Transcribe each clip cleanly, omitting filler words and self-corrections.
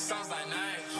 Sounds like nice.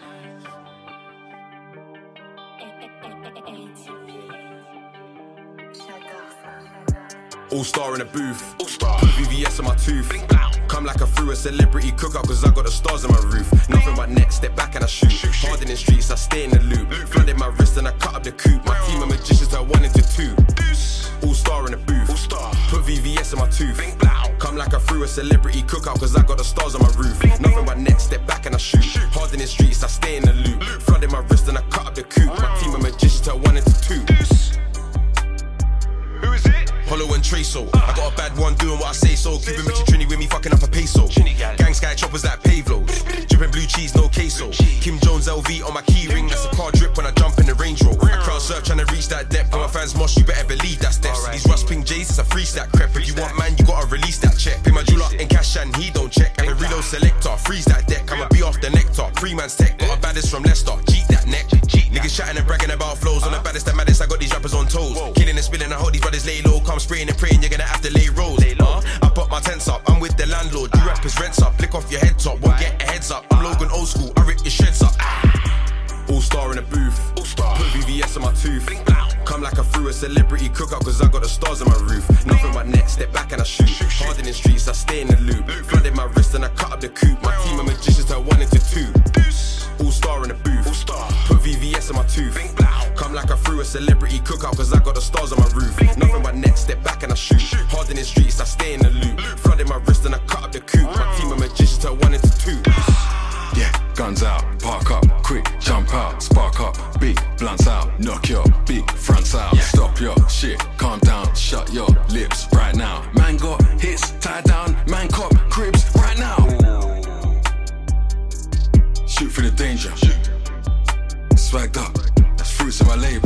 All star in a booth, put VVS on my tooth. Come like I threw a celebrity cookout cause I got the stars on my roof. Nothing but net, step back and I shoot. Hard in the streets, I stay in the loop. Flooded my wrist and I cut up the coupe. My team of magicians turn 1 into 2. All star in a booth, put VVS on my tooth. Come like I threw a celebrity cookout cause I got the stars on my roof. Nothing but net, step back and I shoot. Hard in the streets, I stay in the loop. Flooded my wrist and I cut up the coupe. My team of magicians turn 1 into 2. Hollow and Traso, I got a bad one doing what I say so. Cuban Mitchie Trini with me fucking up a peso. Gang Sky choppers like Pavlos. Dripping blue cheese, no queso. Kim Jones LV on my key ring. That's a car drip when I jump in the Range Rover. I crowd surf trying to reach that depth. And my fans mosh, you better believe that's steps. These Rust Pink J's, it's a free stack crep. If you want man, you gotta release that check. Pay my jeweler in cash and he don't check. I'm a reload selector, freeze that deck. I'ma be off the nectar. Free man's tech, got a baddest from Leicester. Cheat that neck. Niggas chatting and bragging about flows. On the baddest and maddest, I got these rappers on toes. Killing and spilling, I hope these brothers lay low. Come spraying and praying, you're gonna have to lay rolls. I put my tents up, I'm with the landlord. You rappers rents up, flick off your head top. Won't get a heads up, I'm Logan old school, I rip your shreds up. All star in a booth, put VVS on my tooth. Come like I threw a celebrity cookout cause I got the stars on my roof. Nothing but net, step back and I shoot. Hard in the streets, I stay in the loop. Flooded my wrist and I cut up the coupe. My team of magicians turn 1 into 2. All star in a booth, put VVS on my tooth. Come like I threw a celebrity cookout cause I got the stars on my roof. Nothing but net, step back and I shoot. Hard in the streets, I stay in the loop. Flooded my wrist and I cut up the coupe. My team of magicians turn 1 into 2. Yeah, guns out, park up, quick, jump out, spark up, big blunts out, knock your big fronts out. Stop your shit, calm down, shut your lips right now. Man got hits, tied down, man cop cribs right now. Shoot for the danger, swagged up, that's fruits of my labour.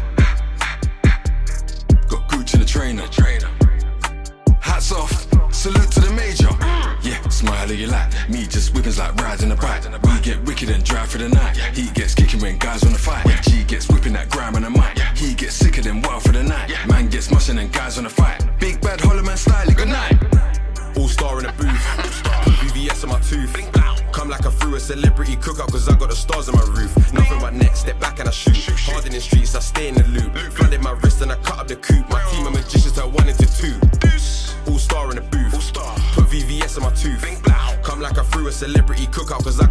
Got Gucci the trainer. Hats off, salute to the major. Yeah, smile how you like. Me just whippings like riding a bike. We get wicked and drive for the night. He gets kicking when guys wanna fight. G gets whipping that grime on the mic. He gets sicker than wild for the night. Man gets mushing and guys wanna fight. Big bad hollow man style, good night. All star in a booth, put VVS on my tooth. Come like I threw a celebrity cookout cause I got the stars on my roof. Nothing but net, step back and I shoot. Hard in the streets, I stay in the loop. Flooded my wrist and I cut up the coupe. My team of magicians turn 1 into 2. All star in a booth, put VVS on my tooth. Come like I threw a celebrity cookout cause I